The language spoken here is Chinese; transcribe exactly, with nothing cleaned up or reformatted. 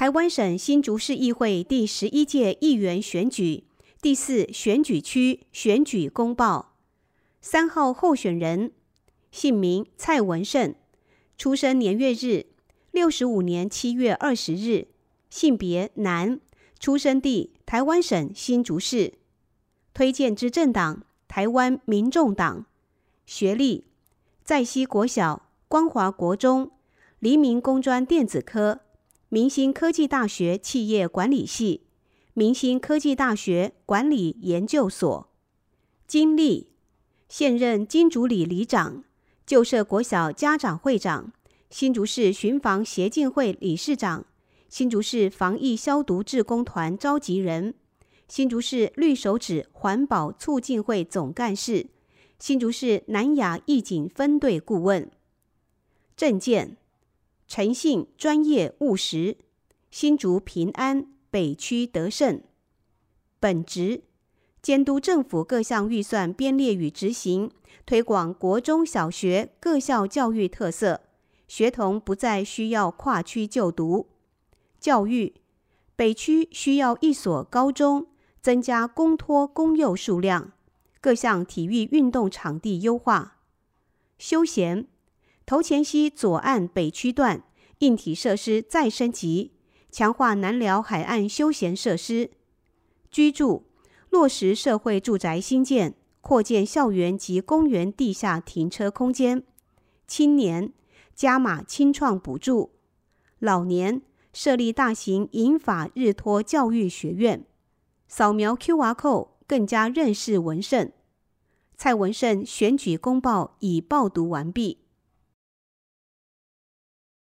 台湾省新竹市议会第十一届议员选举第四选举区选举公报。三号候选人，姓名蔡文胜，出生年月日六十五年七月二十日，性别男，出生地台湾省新竹市，推荐之政党台湾民众党，学历在西国小、光华国中、黎明工专电子科、明星科技大学企业管理系、明星科技大学管理研究所。经历现任金竹里里长、旧社国小家长会长、新竹市巡防协进会理事长、新竹市防疫消毒志工团召集人、新竹市绿手指环保促进会总干事、新竹市南亚义警分队顾问。政见诚信、专业、务实，新竹平安，北区得胜。本职监督政府各项预算编列与执行，推广国中小学各校教育特色，学童不再需要跨区就读。教育北区需要一所高中，增加公托公幼数量，各项体育运动场地优化。休闲头前溪左岸北区段硬体设施再升级，强化南寮海岸休闲设施。居住落实社会住宅新建，扩建校园及公园地下停车空间。青年加码青创补助。老年设立大型银发日托教育学院。扫描 Q R code 更加认识文胜。蔡文胜选举公报已报读完毕。